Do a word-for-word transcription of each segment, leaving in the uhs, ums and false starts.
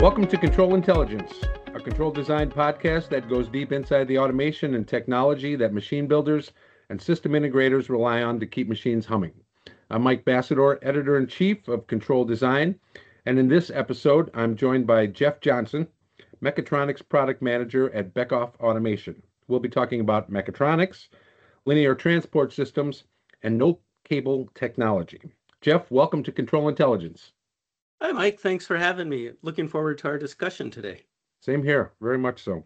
Welcome to Control Intelligence, a control design podcast that goes deep inside the automation and technology that machine builders and system integrators rely on to keep machines humming. I'm Mike Bassador, Editor-in-Chief of Control Design, and in this episode, I'm joined by Jeff Johnson, Mechatronics Product Manager at Beckhoff Automation. We'll be talking about mechatronics, linear transport systems, and no-cable technology. Jeff, welcome to Control Intelligence. Hi, Mike. Thanks for having me. Looking forward to our discussion today. Same here, very much so.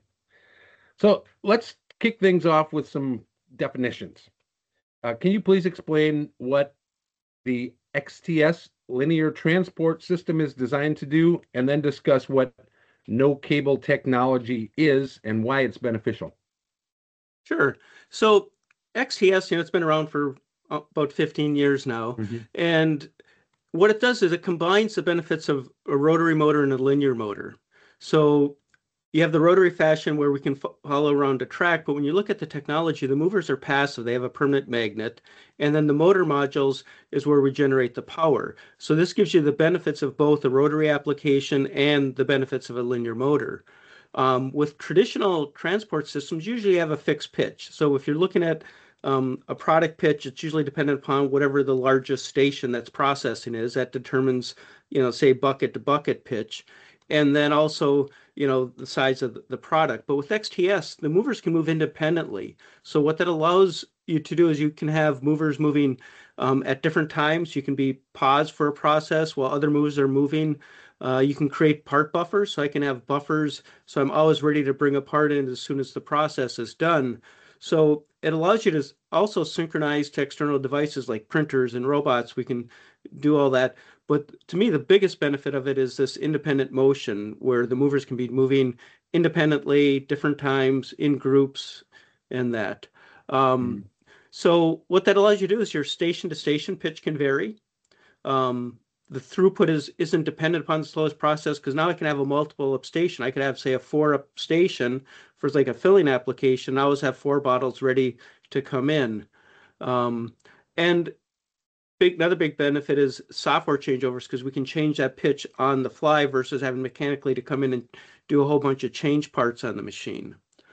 So let's kick things off with some definitions. Uh, can you please explain what the X T S linear transport system is designed to do, and then discuss what no cable technology is and why it's beneficial? Sure. So X T S, you know, it's been around for about fifteen years now. Mm-hmm. And what it does is it combines the benefits of a rotary motor and a linear motor. So you have the rotary fashion where we can follow around a track, but when you look at the technology, the movers are passive. They have a permanent magnet. And then the motor modules is where we generate the power. So this gives you the benefits of both a rotary application and the benefits of a linear motor. Um, with traditional transport systems, usually you have a fixed pitch. So if you're looking at Um, a product pitch, it's usually dependent upon whatever the largest station that's processing is. That determines, you know, say bucket to bucket pitch. And then also, you know, the size of the product. But with X T S, the movers can move independently. So what that allows you to do is you can have movers moving um, at different times. You can be paused for a process while other movers are moving. Uh, you can create part buffers. So I can have buffers. So I'm always ready to bring a part in as soon as the process is done. So it allows you to also synchronize to external devices like printers and robots. We can do all that. But to me, the biggest benefit of it is this independent motion where the movers can be moving independently, different times, in groups, and that. Um, mm. So what that allows you to do is your station-to-station pitch can vary. Um, the throughput is, isn't dependent upon the slowest process because now I can have a multiple up station. I could have, say, a four up station for like a filling application. I always have four bottles ready to come in. Um, and big another big benefit is software changeovers because we can change that pitch on the fly versus having mechanically to come in and do a whole bunch of change parts on the machine.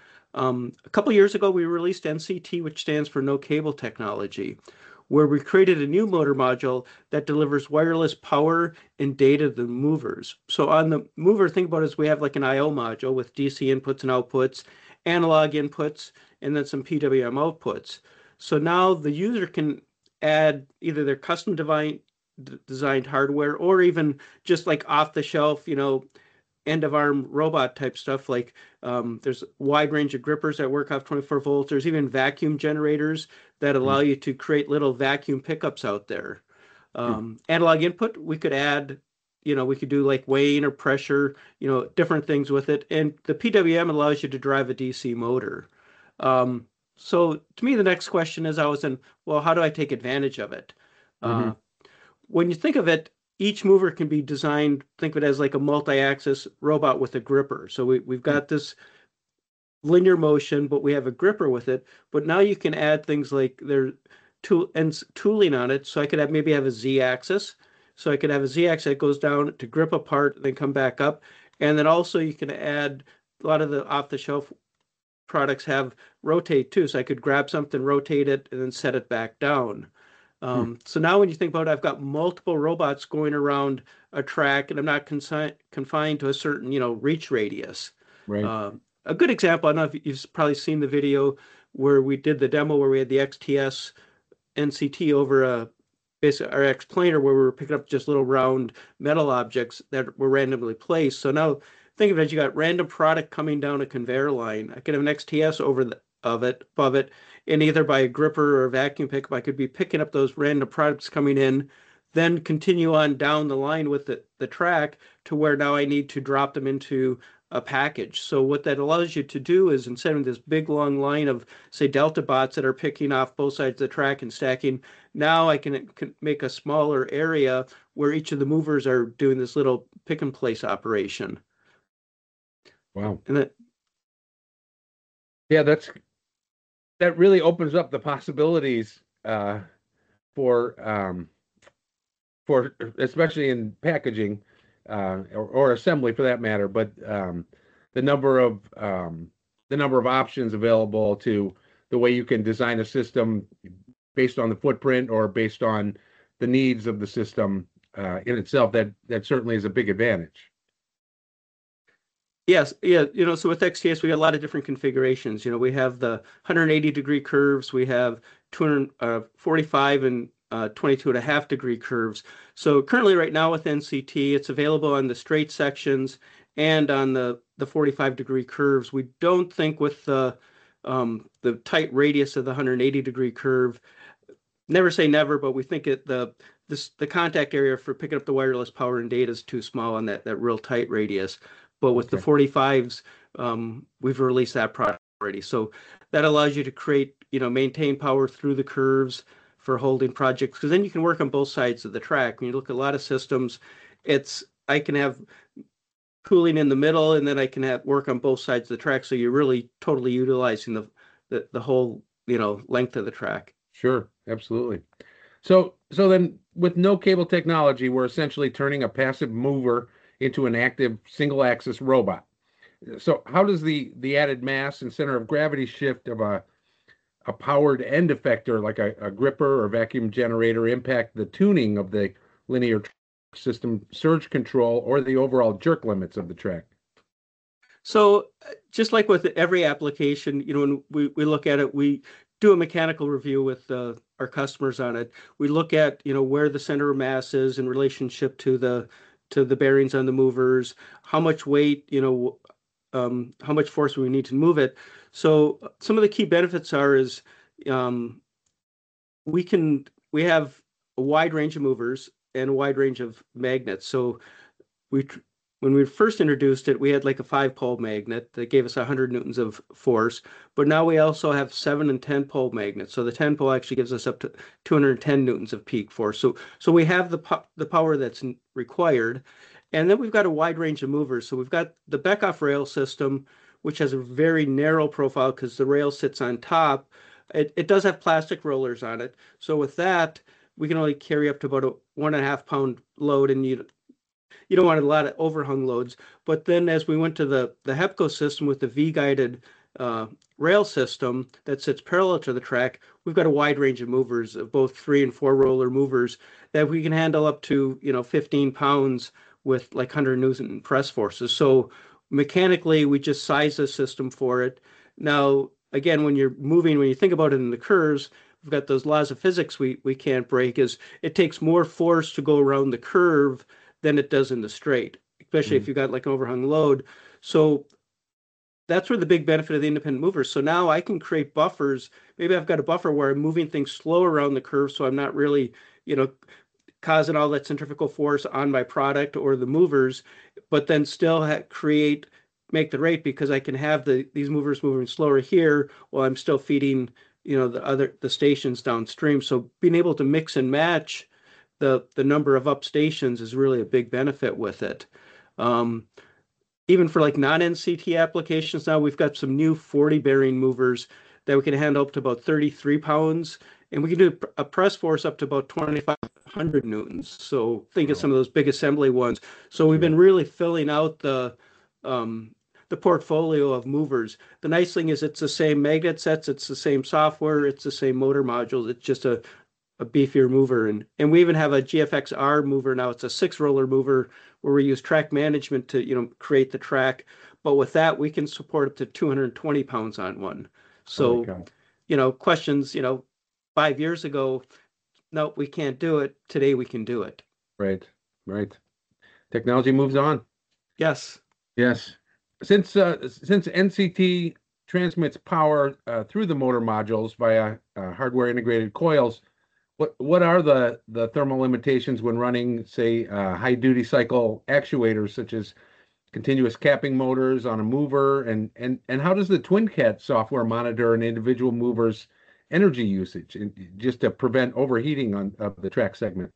Um, a couple years ago, we released N C T, which stands for No Cable Technology, where we created a new motor module that delivers wireless power and data to the movers. So on the mover, think about it as we have like an I O module with D C inputs and outputs, analog inputs, and then some P W M outputs. So now the user can add either their custom design, designed hardware or even just like off the shelf, you know, end of arm robot type stuff. Like um, there's a wide range of grippers that work off twenty-four volts. There's even vacuum generators that allow mm. you to create little vacuum pickups out there. Um, mm. Analog input, we could add, you know, we could do like weighing or pressure, you know, different things with it. And the P W M allows you to drive a D C motor. Um, so to me, the next question is always in, well, how do I take advantage of it? Mm-hmm. Uh, when you think of it, each mover can be designed, think of it as like a multi-axis robot with a gripper. So we, we've got this linear motion, but we have a gripper with it. But now you can add things like there tool and tooling on it. So I could have maybe have a Z-axis. So I could have a Z-axis that goes down to grip a part, then come back up. And then also you can add a lot of the off-the-shelf products have rotate too. So I could grab something, rotate it, and then set it back down. Um, hmm. So now when you think about it, I've got multiple robots going around a track and I'm not consi- confined to a certain, you know, reach radius. Right. Uh, a good example, I don't know if you've probably seen the video where we did the demo where we had the X T S N C T over a basic our X-planer where we were picking up just little round metal objects that were randomly placed. So now think of it as you got random product coming down a conveyor line. I could have an X T S over the, of it, above it, and either by a gripper or a vacuum pickup, I could be picking up those random products coming in, then continue on down the line with the, the track to where now I need to drop them into a package. So what that allows you to do is instead of this big long line of, say, Delta bots that are picking off both sides of the track and stacking, now I can, can make a smaller area where each of the movers are doing this little pick and place operation. Wow. And that, yeah, that's that really opens up the possibilities uh, for um, for especially in packaging uh, or, or assembly for that matter, but um, the number of um, the number of options available to the way you can design a system based on the footprint or based on the needs of the system uh, in itself, that that certainly is a big advantage. Yes, yeah, you know, so with X T S, we got a lot of different configurations. You know, we have the one hundred eighty degree curves, we have two hundred forty-five and uh, twenty-two and a half degree curves. So currently right now with N C T, it's available on the straight sections and on the, the forty-five degree curves. We don't think with the, um, the tight radius of the one hundred eighty degree curve, never say never, but we think it, the, this, the contact area for picking up the wireless power and data is too small on that, that real tight radius. But with okay. the forty-fives, um, we've released that product already. So that allows you to create, you know, maintain power through the curves for holding projects, because then you can work on both sides of the track. When you look at a lot of systems, it's, I can have cooling in the middle and then I can have work on both sides of the track. So you're really totally utilizing the, the, the whole, you know, length of the track. Sure, absolutely. So, so then with no cable technology, we're essentially turning a passive mover into an active single-axis robot. So how does the the added mass and center of gravity shift of a a powered end effector like a, a gripper or vacuum generator impact the tuning of the linear system surge control or the overall jerk limits of the track? So just like with every application, you know, when we, we look at it, we do a mechanical review with uh, our customers on it. We look at, you know, where the center of mass is in relationship to the to the bearings on the movers, how much weight, you know, um, how much force we need to move it. So some of the key benefits are is um, we can, we have a wide range of movers and a wide range of magnets. So we, when we first introduced it, we had like a five pole magnet that gave us one hundred newtons of force, but now we also have seven and ten pole magnets. So the ten pole actually gives us up to two hundred ten newtons of peak force. So so we have the po the power that's required, and then we've got a wide range of movers. So we've got the Beckhoff rail system, which has a very narrow profile because the rail sits on top. It it does have plastic rollers on it. So with that, we can only carry up to about a one and a half pound load, and you. You don't want a lot of overhung loads. But then as we went to the, the HEPCO system with the V-guided uh, rail system that sits parallel to the track, we've got a wide range of movers, of both three and four roller movers that we can handle up to, you know, fifteen pounds with like one hundred newton press forces. So mechanically, we just size the system for it. Now, again, when you're moving, when you think about it in the curves, we've got those laws of physics we, we can't break, is it takes more force to go around the curve than it does in the straight, especially mm-hmm. if you've got like an overhung load. So that's where the big benefit of the independent movers. So now I can create buffers. Maybe I've got a buffer where I'm moving things slow around the curve, so I'm not really, you know, causing all that centrifugal force on my product or the movers, but then still create, make the rate, because I can have the these movers moving slower here while I'm still feeding, you know, the other the stations downstream. So being able to mix and match the the number of up stations is really a big benefit with it. Um, even for like non-N C T applications now, we've got some new forty bearing movers that we can handle up to about thirty-three pounds, and we can do a press force up to about twenty-five hundred newtons. So think of some of those big assembly ones. So we've been really filling out the um, the portfolio of movers. The nice thing is it's the same magnet sets, it's the same software, it's the same motor modules. It's just a a beefier mover, and and we even have a G F X R mover now. It's a six roller mover where we use track management to, you know, create the track, but with that we can support up to two hundred twenty pounds on one. So oh, you know, questions, you know, five years ago, no, we can't do it. Today we can do it. Right, right. Technology moves on. Yes, yes. Since uh, since N C T transmits power uh, through the motor modules via uh, hardware integrated coils, What what are the, the thermal limitations when running, say, uh, high duty cycle actuators such as continuous capping motors on a mover, and and and how does the TwinCat software monitor an individual mover's energy usage, and just to prevent overheating on of the track segment?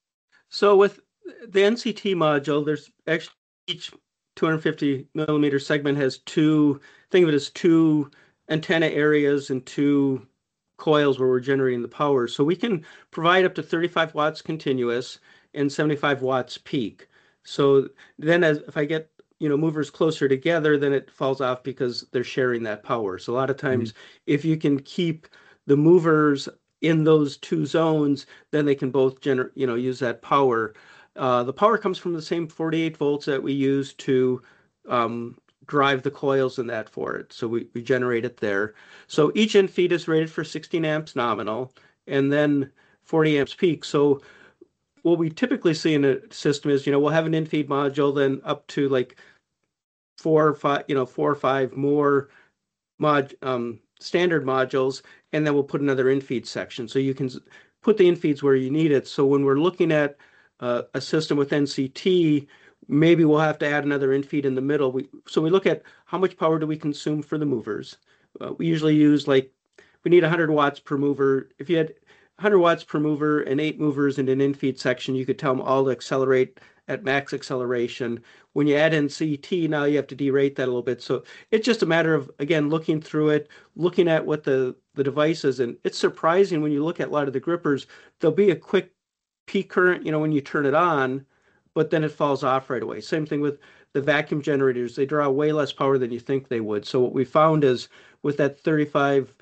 So with the N C T module, there's actually each two hundred fifty millimeter segment has two. Think of it as two antenna areas and two coils where we're generating the power. So we can provide up to thirty-five watts continuous and seventy-five watts peak. So then as if I get, you know, movers closer together, then it falls off because they're sharing that power. So a lot of Mm-hmm. times if you can keep the movers in those two zones, then they can both generate, you know, use that power. Uh, the power comes from the same forty-eight volts that we use to um, drive the coils and that for it. So we, we generate it there. So each in feed is rated for sixteen amps nominal and then forty amps peak. So what we typically see in a system is, you know, we'll have an in-feed module, then up to like four or five, you know, four or five more mod um, standard modules, and then we'll put another in-feed section. So you can put the in-feeds where you need it. So when we're looking at uh, a system with N C T, maybe we'll have to add another in-feed in the middle. We, so we look at how much power do we consume for the movers. Uh, we usually use like, we need one hundred watts per mover. If you had one hundred watts per mover and eight movers in an in-feed section, you could tell them all to accelerate at max acceleration. When you add in C T, now you have to derate that a little bit. So it's just a matter of, again, looking through it, looking at what the, the device is. And it's surprising when you look at a lot of the grippers, there'll be a quick peak current, you know, when you turn it on, but then it falls off right away. Same thing with the vacuum generators. They draw way less power than you think they would. So what we found is with that thirty-five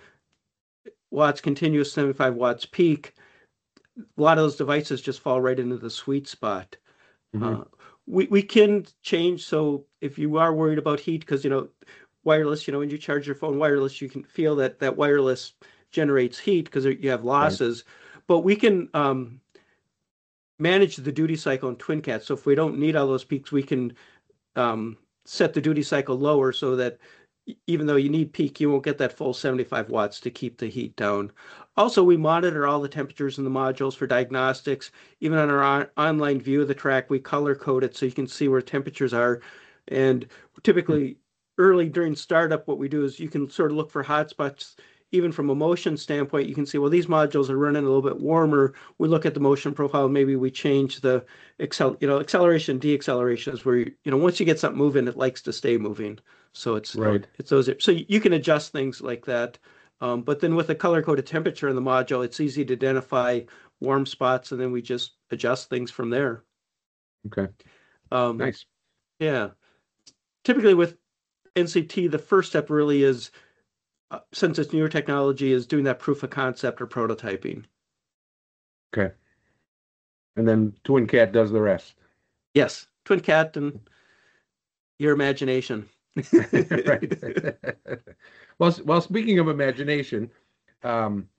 watts continuous, seventy-five watts peak, a lot of those devices just fall right into the sweet spot. Mm-hmm. Uh, we, we can change. So if you are worried about heat, because, you know, wireless, you know, when you charge your phone wireless, you can feel that that wireless generates heat because you have losses. Right. But we can um, manage the duty cycle in TwinCat. So if we don't need all those peaks, we can um, set the duty cycle lower so that even though you need peak, you won't get that full seventy-five watts to keep the heat down. Also, we monitor all the temperatures in the modules for diagnostics. Even on our on online view of the track, we color code it so you can see where temperatures are. And typically, early during startup, what we do is you can sort of look for hotspots. Even from a motion standpoint, you can see, well, these modules are running a little bit warmer. We look at the motion profile, maybe we change the accel you know, acceleration, deacceleration is where, you, you know, once you get something moving, it likes to stay moving. So it's right. It's those. So you can adjust things like that. Um, but then with the color-coded temperature in the module, it's easy to identify warm spots, and then we just adjust things from there. Okay. Um, nice. Yeah. Typically with N C T, the first step really is, uh, since it's newer technology, is doing that proof of concept or prototyping. Okay. And then TwinCat does the rest. Yes. TwinCat and your imagination. Right. well, well, speaking of imagination, um,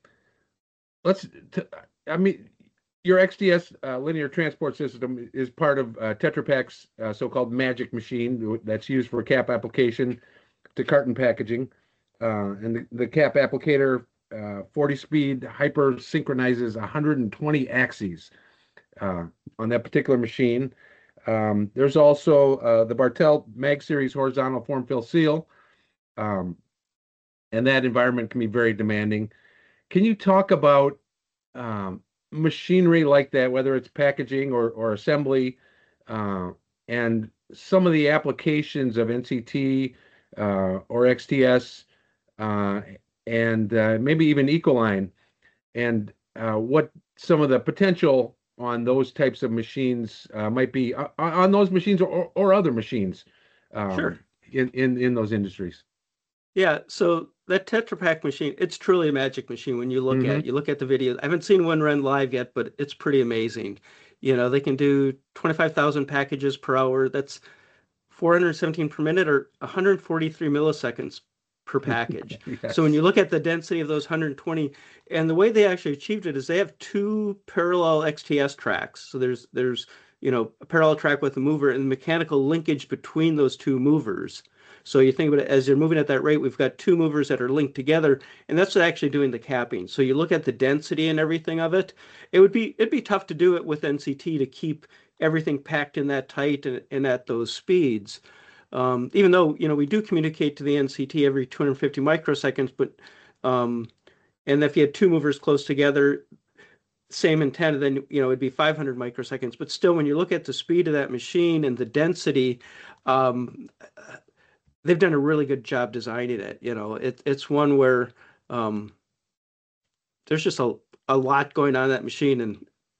let's, t- I mean, your X D S uh, linear transport system is part of uh, Tetra Pak's uh, so-called magic machine that's used for cap application to carton packaging. Uh, and the, the cap applicator uh, forty speed hyper synchronizes one hundred twenty axes uh, on that particular machine. Um, there's also uh, the Bartell Mag Series horizontal form fill seal, um, and that environment can be very demanding. Can you talk about um, machinery like that, whether it's packaging or, or assembly, uh, and some of the applications of N C T uh, or X T S, uh, and uh, maybe even Ecoline, and uh, what some of the potential on those types of machines uh, might be uh, on those machines or, or other machines um, Sure. in, in, in those industries. Yeah, so that Tetra Pak machine, it's truly a magic machine when you look at Mm-hmm. it. You look at the videos. I haven't seen one run live yet, but it's pretty amazing. You know, they can do twenty-five thousand packages per hour. That's four hundred seventeen per minute or one hundred forty-three milliseconds per package. So when Yes. you look at the density of those one hundred twenty, and the way they actually achieved it is they have two parallel X T S tracks. So there's there's you know a parallel track with a mover and mechanical linkage between those two movers. So you think about it as you're moving at that rate, we've got two movers that are linked together, and that's actually doing the capping. So you look at the density and everything of it, it would be it'd be tough to do it with N C T to keep everything packed in that tight and, and at those speeds. Um, even though, you know, we do communicate to the N C T every two hundred fifty microseconds, but um, and if you had two movers close together, same antenna, then, you know, it'd be five hundred microseconds. But still, when you look at the speed of that machine and the density, um, they've done a really good job designing it. You know, it, it's one where um, there's just a, a lot going on in that machine and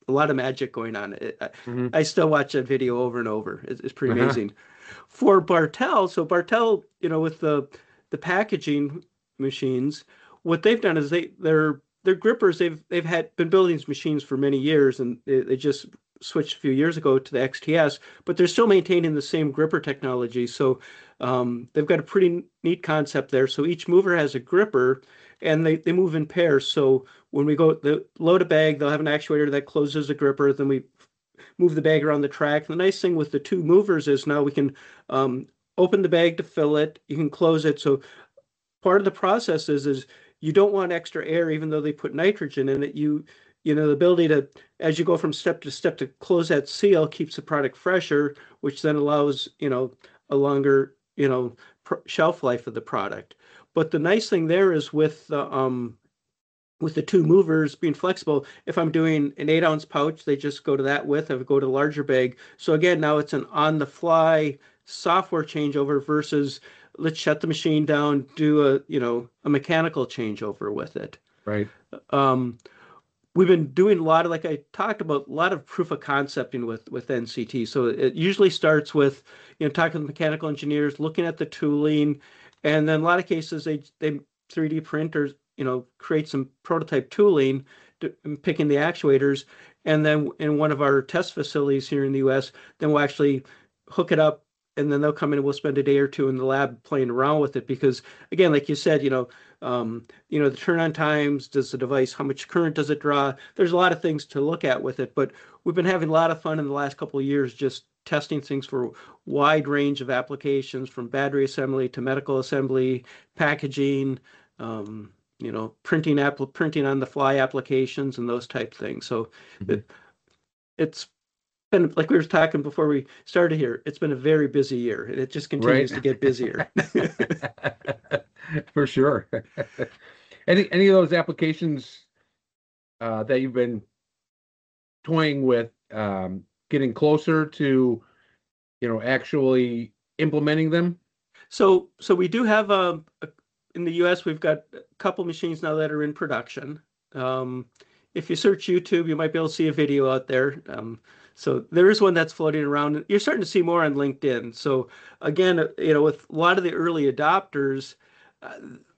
a lot of magic going on. It, I, Mm-hmm. I still watch that video over and over. It's, it's pretty Uh-huh. amazing. For Bartell, so Bartell, you know, with the the packaging machines, what they've done is they they're they're grippers. They've they've had been building these machines for many years, and they, they just switched a few years ago to the X T S, but they're still maintaining the same gripper technology. So um, they've got a pretty neat concept there. So each mover has a gripper, and they, they move in pairs. So when we go the load a bag, they'll have an actuator that closes the gripper. Then we move the bag around the track. The nice thing with the two movers is now we can um, open the bag to fill it. You can close it. So part of the process is is you don't want extra air, even though they put nitrogen in it. You you know the ability to, as you go from step to step, to close that seal keeps the product fresher, which then allows you know a longer you know shelf life of the product. But the nice thing there is with the um, with the two movers being flexible, if I'm doing an eight ounce pouch, they just go to that width. If I go to a larger bag, so again, now it's an on the fly software changeover versus let's shut the machine down, do a you know a mechanical changeover with it. Right. Um, we've been doing a lot of, like I talked about, a lot of proof of concepting with with N C T. So it usually starts with you know talking to mechanical engineers, looking at the tooling, and then a lot of cases they they three D printers you know create some prototype tooling, to, picking the actuators, and then in one of our test facilities here in the U S, then we'll actually hook it up. And then they'll come in and we'll spend a day or two in the lab playing around with it because, again, like you said, you know, um, you know, the turn on times, does the device, how much current does it draw? There's a lot of things to look at with it, but we've been having a lot of fun in the last couple of years just testing things for a wide range of applications, from battery assembly to medical assembly, packaging, um, you know, printing app printing on the fly applications and those type things. So mm-hmm. it, it's been, like we were talking before we started here, it's been a very busy year, and it just continues right. to get busier. For sure. any any of those applications uh, that you've been toying with, um, getting closer to, you know, actually implementing them? So so we do have a, a in the U S we've got a couple machines now that are in production. Um, if you search YouTube, you might be able to see a video out there. Um, So there is one that's floating around. You're starting to see more on LinkedIn. So again, you know, with a lot of the early adopters, uh,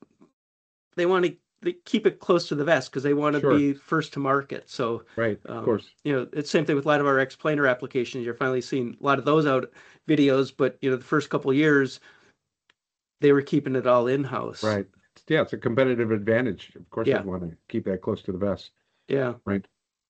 they want to they keep it close to the vest because they want to sure. be first to market. So right, of um, course, you know, it's the same thing with a lot of our explainer applications. You're finally seeing a lot of those out videos, but you know, the first couple of years, they were keeping it all in house. Right. Yeah, it's a competitive advantage. Of course, yeah. I'd want to keep that close to the vest. Yeah. Right.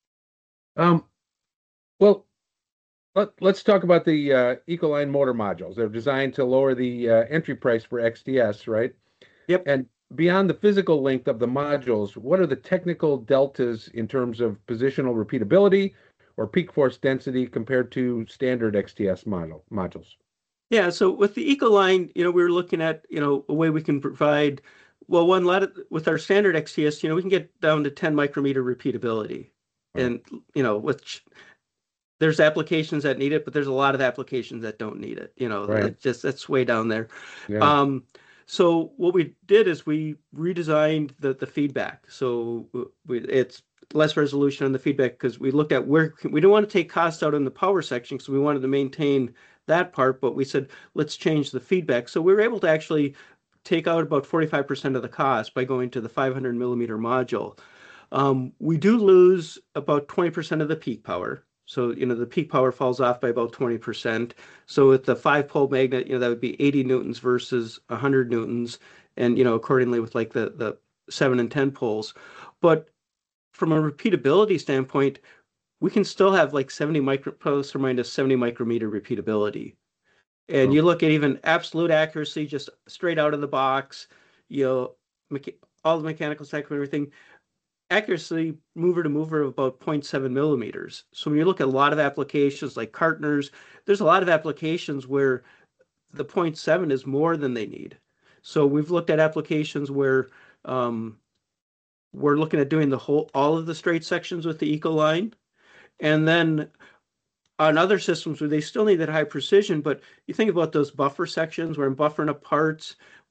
Um. Well, let, let's talk about the uh, Ecoline motor modules. They're designed to lower the uh, entry price for X T S, right? Yep. And beyond the physical length of the modules, what are the technical deltas in terms of positional repeatability or peak force density compared to standard X T S model modules? Yeah, so with the Ecoline, you know, we were looking at, you know, a way we can provide, well, one, lot of, with our standard X T S, you know, we can get down to ten micrometer repeatability. Right. And, you know, which there's applications that need it, but there's a lot of applications that don't need it. You know, right. It just that's way down there. Yeah. Um, so what we did is we redesigned the the feedback. So we, it's less resolution on the feedback because we looked at where we don't want to take costs out in the power section because we wanted to maintain that part, but we said let's change the feedback. So we were able to actually take out about forty-five percent of the cost by going to the five hundred millimeter module. Um, we do lose about twenty percent of the peak power. So, you know, the peak power falls off by about twenty percent. So with the five pole magnet, you know, that would be eighty newtons versus one hundred newtons. And, you know, accordingly with like the, the seven and ten poles. But from a repeatability standpoint, we can still have like seventy micro, plus or minus seventy micrometer repeatability. And oh. you look at even absolute accuracy, just straight out of the box, you know, mecha- all the mechanical cycle and everything, accuracy mover to mover of about zero point seven millimeters. So when you look at a lot of applications like cartners, there's a lot of applications where the zero point seven is more than they need. So we've looked at applications where um, we're looking at doing the whole, all of the straight sections with the Ecoline. And then on other systems where they still need that high precision, but you think about those buffer sections where I'm buffering up parts,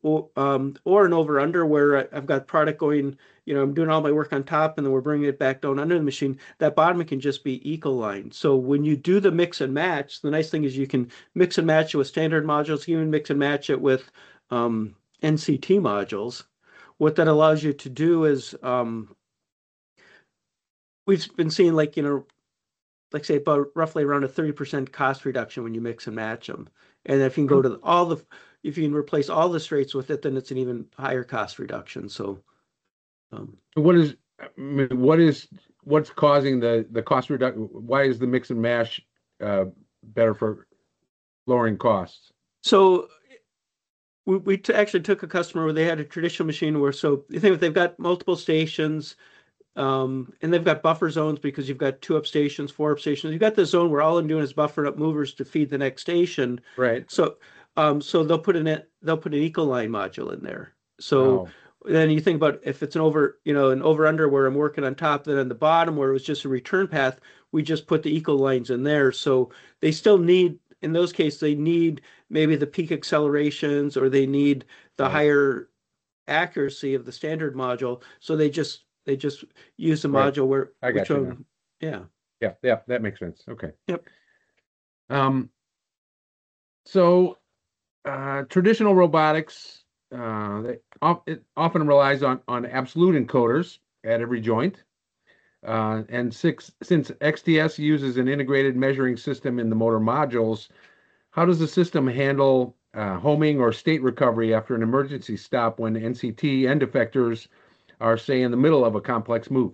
or, um, or an over under where I've got product going, you know, I'm doing all my work on top and then we're bringing it back down under the machine. That bottom can just be eco-lined. So when you do the mix and match, the nice thing is you can mix and match it with standard modules, you can mix and match it with um, N C T modules. What that allows you to do is um, we've been seeing like, you know, like say about roughly around a thirty percent cost reduction when you mix and match them. And if you can go to all the, if you can replace all the straights with it, then it's an even higher cost reduction. So, um, What is I mean, what is what's causing the the cost reduction? Why is the mix and mash uh, better for lowering costs? so we, we t- actually took a customer where they had a traditional machine where, so you think if they've got multiple stations, um, and they've got buffer zones because you've got two up stations, four up stations. You've got the zone where all I'm doing is buffering up movers to feed the next station. Right. So, um, so they'll put an they'll put an eco-line module in there. So Oh, then you think about if it's an over, you know, an over under where I'm working on top, then on the bottom where it was just a return path, we just put the eco lines in there. So they still need, in those cases, they need maybe the peak accelerations or they need the right, higher accuracy of the standard module. So they just they just use the right. module where I which got you now. one, yeah. Yeah, yeah, that makes sense. Okay. Yep. Um, so uh, traditional robotics uh, they of, it often relies on on absolute encoders at every joint. Uh, and six, since X T S uses an integrated measuring system in the motor modules, how does the system handle uh, homing or state recovery after an emergency stop when N C T end effectors are, say, in the middle of a complex move?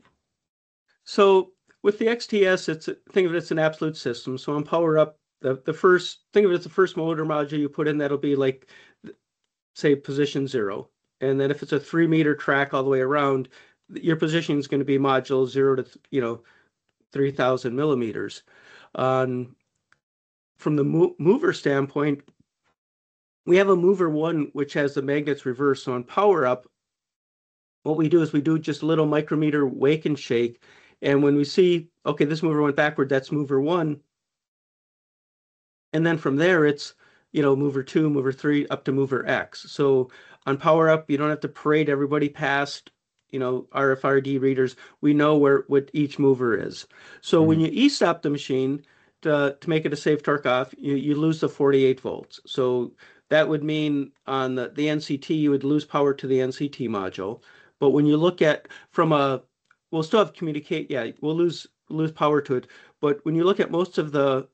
So with the X T S, it's think of it as an absolute system. So on power up, the the first think of it as the first motor module you put in, that'll be like say position zero. And then if it's a three meter track all the way around, your position is going to be module zero to you know three thousand millimeters. Um, from the mo mover standpoint, we have a mover one which has the magnets reversed. So on power up, what we do is we do just a little micrometer wake and shake. And when we see, okay, this mover went backward, that's mover one. And then from there, it's, you know, mover two, mover three, up to mover X. So on power up, you don't have to parade everybody past, you know, R F I D readers. We know where what each mover is. So when Mhm. you e-stop the machine to, to make it a safe torque off, you, you lose the forty-eight volts. So that would mean on the, the N C T, you would lose power to the N C T module. But when you look at from a, we'll still have communicate, yeah, we'll lose lose power to it. But when you look at most of the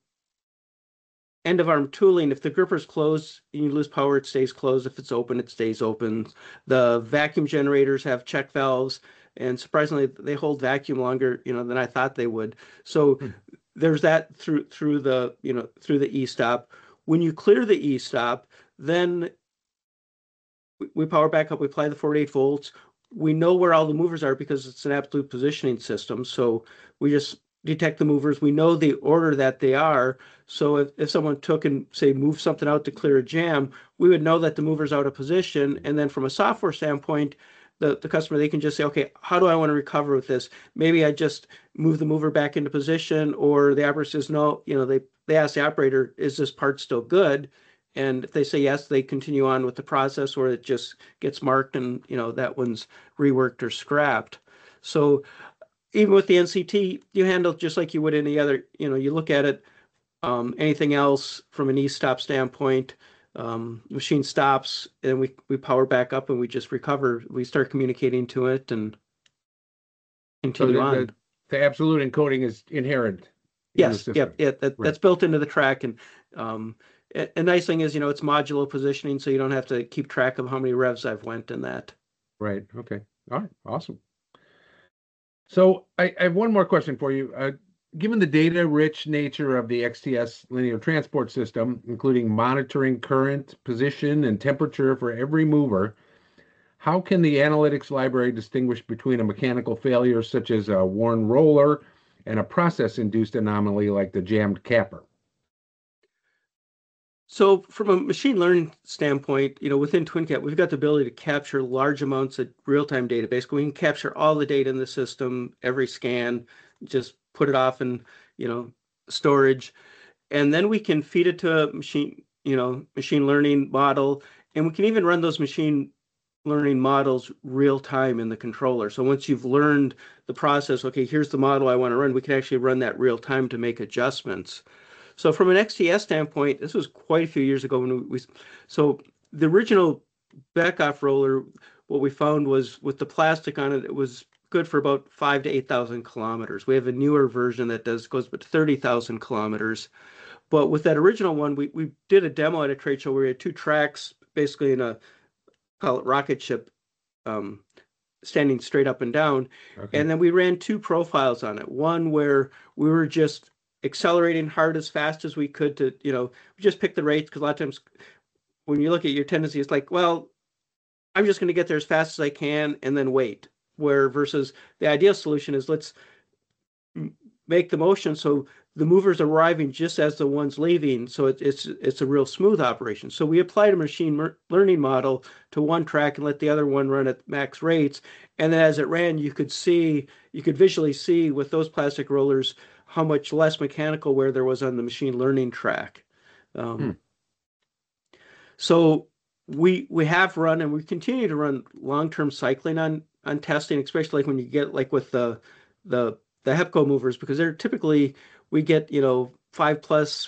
end of arm tooling, if the gripper's closed and you lose power, it stays closed. If it's open, it stays open. The vacuum generators have check valves, and surprisingly, they hold vacuum longer, you know, than I thought they would. So Hmm. there's that through through the, you know, through the e-stop. When you clear the e-stop, then we power back up, we apply the forty-eight volts. We know where all the movers are because it's an absolute positioning system. So we just detect the movers. We know the order that they are. So if, if someone took and say move something out to clear a jam, we would know that the mover's out of position. And then from a software standpoint, the, the customer, they can just say, okay, how do I want to recover with this? Maybe I just move the mover back into position, or the operator says, no, you know, they, they ask the operator, is this part still good? And if they say yes, they continue on with the process, or it just gets marked and, you know, that one's reworked or scrapped. So even with the N C T, you handle it just like you would any other, you know, you look at it, um, anything else from an e-stop standpoint, um, machine stops and we, we power back up and we just recover. We start communicating to it and So continue the, on. the the absolute encoding is inherent in the Yes, system. yep, yeah, that, Right. that's built into the track. And um, a, a nice thing is, you know, it's modular positioning, so you don't have to keep track of how many revs I've went in that. Right. Okay. All right. Awesome. So I, I have one more question for you. Uh, given the data-rich nature of the X T S linear transport system, including monitoring current, position, and temperature for every mover, how can the analytics library distinguish between a mechanical failure such as a worn roller and a process-induced anomaly like the jammed capper? So from a machine learning standpoint, you know, within TwinCat, we've got the ability to capture large amounts of real-time data. Basically, we can capture all the data in the system, every scan, just put it off in, you know, storage, and then we can feed it to a machine, you know, machine learning model, and we can even run those machine learning models real time in the controller. So once you've learned the process, okay, here's the model I want to run, we can actually run that real time to make adjustments. So from an X T S standpoint, this was quite a few years ago when we, so the original Beckhoff roller, what we found was with the plastic on it, it was good for about five to eight thousand kilometers. We have a newer version that does goes but thirty thousand kilometers. But with that original one, we, we did a demo at a trade show where we had two tracks basically in a, call it rocket ship, um, standing straight up and down. Okay. And then we ran two profiles on it. One where we were just accelerating hard as fast as we could to, you know, we just pick the rates, because a lot of times when you look at your tendency, it's like, well, I'm just going to get there as fast as I can and then wait. Where versus the ideal solution is let's make the motion so the mover's arriving just as the one's leaving, so it, it's it's a real smooth operation. So we applied a machine learning model to one track and let the other one run at max rates. And then as it ran, you could see, you could visually see with those plastic rollers how much less mechanical wear there was on the machine learning track. Um, hmm. So we we have run and we continue to run long-term cycling on on testing, especially like when you get like with the the the HEPCO movers, because they're typically, we get, you know, five plus,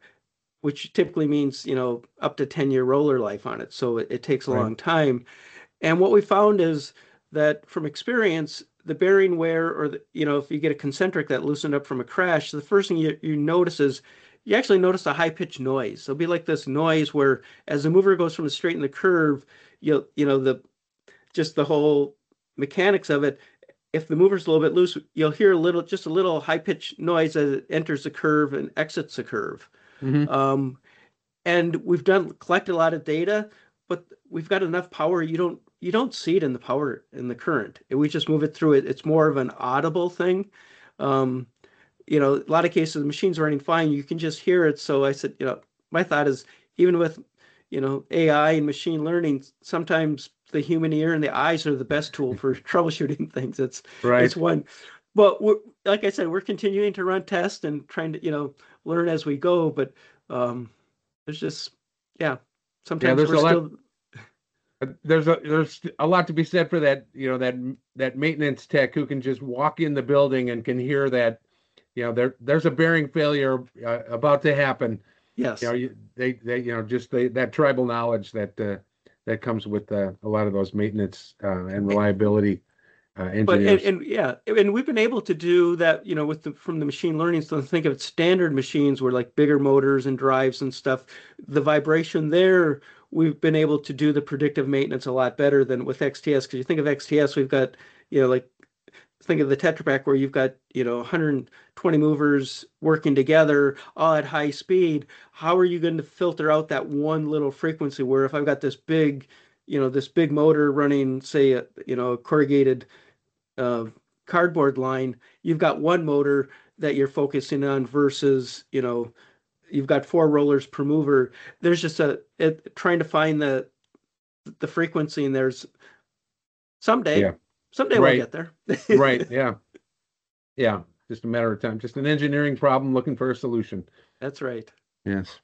which typically means, you know, up to ten year roller life on it. So it, it takes a right. long time. And what we found is that from experience, the bearing wear, or, the, you know, if you get a concentric that loosened up from a crash, the first thing you, you notice is you actually notice a high pitched noise. So it'll be like this noise where as the mover goes from the straight in the curve, you'll, you know, the, just the whole mechanics of it, if the mover's a little bit loose, you'll hear a little, just a little high-pitched noise as it enters the curve and exits the curve. Mm-hmm. Um, and we've done collected a lot of data, but we've got enough power. You don't you don't see it in the power in the current. We just move it through it. It's more of an audible thing. Um, you know, a lot of cases the machine's running fine. You can just hear it. So I said, you know, my thought is even with, you know, A I and machine learning, sometimes the human ear and the eyes are the best tool for troubleshooting things. It's right. It's one, but we're, like I said, we're continuing to run tests and trying to, you know, learn as we go. But um, there's just, yeah, sometimes yeah, there's we're a still. Lot, there's a there's a lot to be said for that. You know, that that maintenance tech who can just walk in the building and can hear that, you know, there there's a bearing failure uh, about to happen. Yes. You know, you, they they you know just they, that tribal knowledge that. Uh, that comes with uh, a lot of those maintenance uh, and reliability uh, engineers. But, and, and yeah, and we've been able to do that, you know, with the, from the machine learning. So think of standard machines where like bigger motors and drives and stuff, the vibration there, we've been able to do the predictive maintenance a lot better than with X T S. Because you think of X T S, we've got, you know, like, think of the Tetra Pak where you've got, you know, one hundred twenty movers working together all at high speed. How are you going to filter out that one little frequency where if I've got this big, you know, this big motor running, say, a, you know, a corrugated uh, cardboard line, you've got one motor that you're focusing on versus, you know, you've got four rollers per mover. There's just a, it, trying to find the, the frequency, and there's someday, yeah. Someday right. we'll get there. Right. Yeah. Yeah. Just a matter of time. Just an engineering problem looking for a solution. That's right. Yes.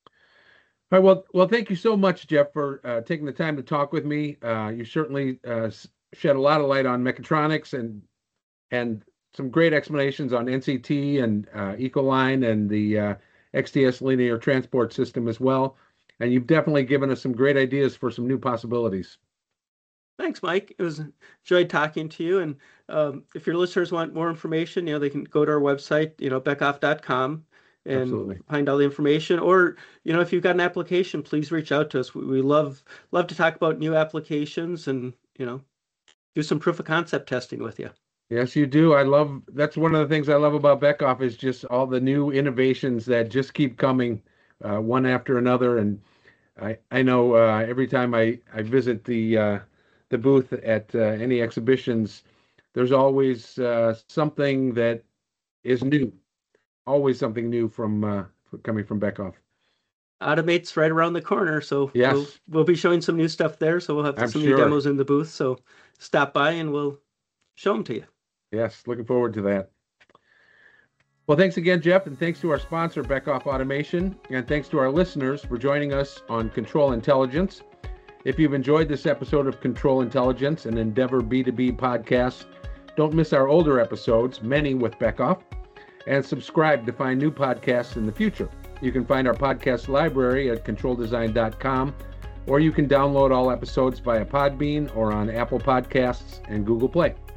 All right. Well, well, thank you so much, Jeff, for uh, taking the time to talk with me. Uh, you certainly uh, shed a lot of light on mechatronics and and some great explanations on N C T and uh, Ecoline and the uh, X T S linear transport system as well. And you've definitely given us some great ideas for some new possibilities. Thanks, Mike. It was enjoyed talking to you. And um, if your listeners want more information, you know, they can go to our website, you know, beckhoff dot com and Absolutely. Find all the information. Or, you know, if you've got an application, please reach out to us. We, we love love to talk about new applications and, you know, do some proof of concept testing with you. Yes, you do. I love, that's one of the things I love about Beckhoff is just all the new innovations that just keep coming uh, one after another. And I, I know uh, every time I, I visit the, uh, the booth at uh, any exhibitions, there's always uh, something that is new, always something new from uh, coming from Beckhoff. Automate's right around the corner, so yes. we'll, we'll be showing some new stuff there. So we'll have I'm some sure. new demos in the booth. So stop by and we'll show them to you. Yes, looking forward to that. Well, thanks again, Jeff, and thanks to our sponsor, Beckhoff Automation, and thanks to our listeners for joining us on Control Intelligence. If you've enjoyed this episode of Control Intelligence, an Endeavor B two B podcast, don't miss our older episodes, many with Beckhoff, and subscribe to find new podcasts in the future. You can find our podcast library at control design dot com, or you can download all episodes via Podbean or on Apple Podcasts and Google Play.